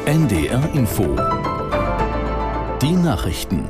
NDR Info. Die Nachrichten.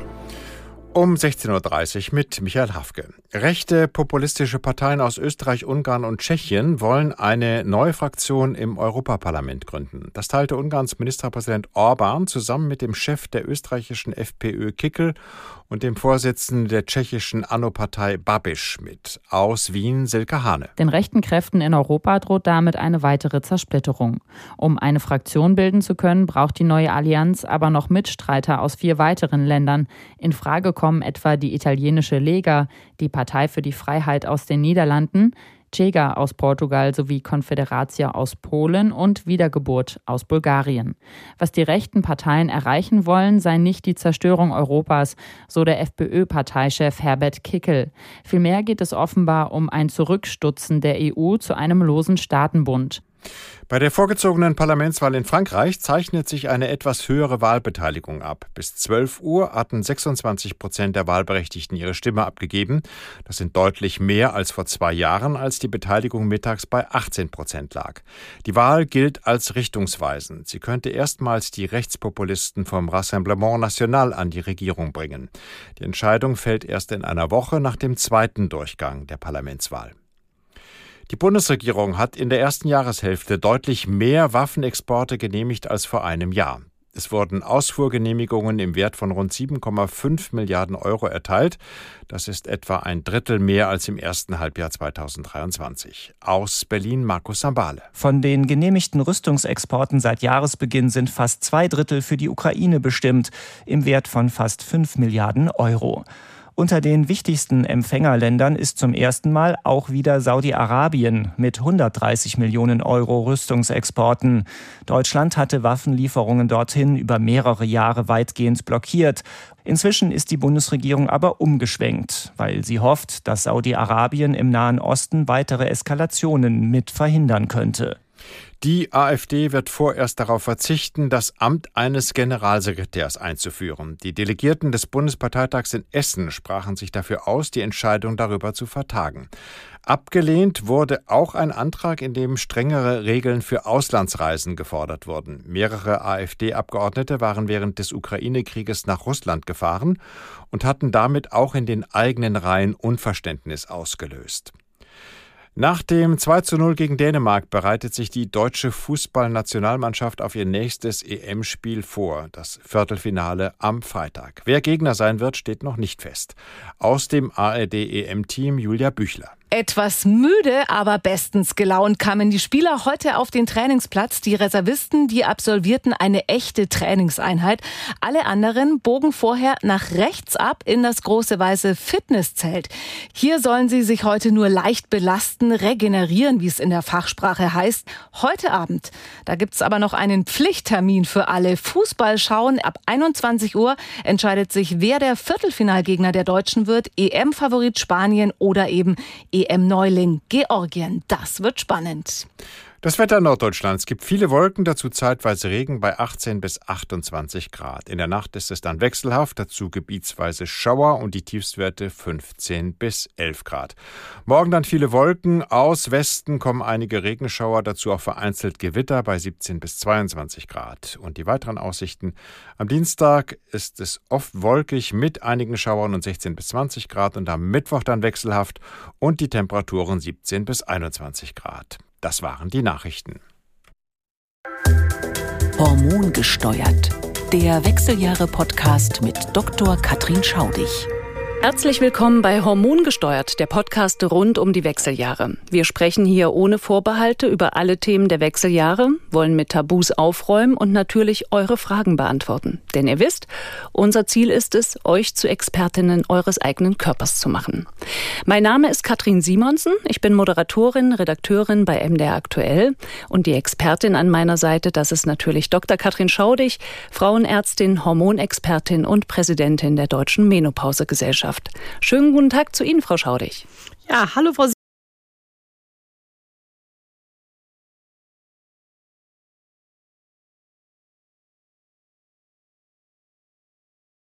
Um 16.30 Uhr mit Michael Hafke. Rechte populistische Parteien aus Österreich, Ungarn und Tschechien wollen eine neue Fraktion im Europaparlament gründen. Das teilte Ungarns Ministerpräsident Orbán zusammen mit dem Chef der österreichischen FPÖ Kickl und dem Vorsitzenden der tschechischen ANO-Partei Babiš mit. Aus Wien Silke Hane. Den rechten Kräften in Europa droht damit eine weitere Zersplitterung. Um eine Fraktion bilden zu können, braucht die neue Allianz aber noch Mitstreiter aus 4 weiteren Ländern. In Frage kommen etwa die italienische Lega, die Partei für die Freiheit aus den Niederlanden, Chega aus Portugal sowie Confederația aus Polen und Wiedergeburt aus Bulgarien. Was die rechten Parteien erreichen wollen, sei nicht die Zerstörung Europas, so der FPÖ-Parteichef Herbert Kickl. Vielmehr geht es offenbar um ein Zurückstutzen der EU zu einem losen Staatenbund. Bei der vorgezogenen Parlamentswahl in Frankreich zeichnet sich eine etwas höhere Wahlbeteiligung ab. Bis 12 Uhr hatten 26% der Wahlberechtigten ihre Stimme abgegeben. Das sind deutlich mehr als vor 2 Jahren, als die Beteiligung mittags bei 18% lag. Die Wahl gilt als richtungsweisend. Sie könnte erstmals die Rechtspopulisten vom Rassemblement National an die Regierung bringen. Die Entscheidung fällt erst in einer Woche nach dem zweiten Durchgang der Parlamentswahl. Die Bundesregierung hat in der ersten Jahreshälfte deutlich mehr Waffenexporte genehmigt als vor einem Jahr. Es wurden Ausfuhrgenehmigungen im Wert von rund 7,5 Milliarden Euro erteilt. Das ist etwa ein Drittel mehr als im ersten Halbjahr 2023. Aus Berlin Markus Sambale. Von den genehmigten Rüstungsexporten seit Jahresbeginn sind fast 2/3 für die Ukraine bestimmt, im Wert von fast 5 Milliarden Euro. Unter den wichtigsten Empfängerländern ist zum ersten Mal auch wieder Saudi-Arabien mit 130 Millionen Euro Rüstungsexporten. Deutschland hatte Waffenlieferungen dorthin über mehrere Jahre weitgehend blockiert. Inzwischen ist die Bundesregierung aber umgeschwenkt, weil sie hofft, dass Saudi-Arabien im Nahen Osten weitere Eskalationen mit verhindern könnte. Die AfD wird vorerst darauf verzichten, das Amt eines Generalsekretärs einzuführen. Die Delegierten des Bundesparteitags in Essen sprachen sich dafür aus, die Entscheidung darüber zu vertagen. Abgelehnt wurde auch ein Antrag, in dem strengere Regeln für Auslandsreisen gefordert wurden. Mehrere AfD-Abgeordnete waren während des Ukraine-Krieges nach Russland gefahren und hatten damit auch in den eigenen Reihen Unverständnis ausgelöst. Nach dem 2:0 gegen Dänemark bereitet sich die deutsche Fußballnationalmannschaft auf ihr nächstes EM-Spiel vor, das Viertelfinale am Freitag. Wer Gegner sein wird, steht noch nicht fest. Aus dem ARD-EM-Team Julia Büchler. Etwas müde, aber bestens gelaunt kamen die Spieler heute auf den Trainingsplatz. Die Reservisten, die absolvierten eine echte Trainingseinheit. Alle anderen bogen vorher nach rechts ab in das große weiße Fitnesszelt. Hier sollen sie sich heute nur leicht belasten, regenerieren, wie es in der Fachsprache heißt. Heute Abend, da gibt's aber noch einen Pflichttermin für alle. Fußball schauen. Ab 21 Uhr entscheidet sich, wer der Viertelfinalgegner der Deutschen wird. EM-Favorit Spanien oder eben EM-Neuling Georgien. Das wird spannend. Das Wetter Norddeutschlands gibt viele Wolken, dazu zeitweise Regen bei 18 bis 28 Grad. In der Nacht ist es dann wechselhaft, dazu gebietsweise Schauer und die Tiefstwerte 15 bis 11 Grad. Morgen dann viele Wolken, aus Westen kommen einige Regenschauer, dazu auch vereinzelt Gewitter bei 17 bis 22 Grad. Und die weiteren Aussichten: am Dienstag ist es oft wolkig mit einigen Schauern und 16 bis 20 Grad und am Mittwoch dann wechselhaft und die Temperaturen 17 bis 21 Grad. Das waren die Nachrichten. Hormongesteuert. Der Wechseljahre-Podcast mit Dr. Katrin Schaudig. Herzlich willkommen bei Hormongesteuert, der Podcast rund um die Wechseljahre. Wir sprechen hier ohne Vorbehalte über alle Themen der Wechseljahre, wollen mit Tabus aufräumen und natürlich eure Fragen beantworten. Denn ihr wisst, unser Ziel ist es, euch zu Expertinnen eures eigenen Körpers zu machen. Mein Name ist Katrin Simonsen, ich bin Moderatorin, Redakteurin bei MDR Aktuell und die Expertin an meiner Seite, das ist natürlich Dr. Katrin Schaudig, Frauenärztin, Hormonexpertin und Präsidentin der Deutschen Menopausegesellschaft. Schönen guten Tag zu Ihnen, Frau Schaudig. Ja, hallo Frau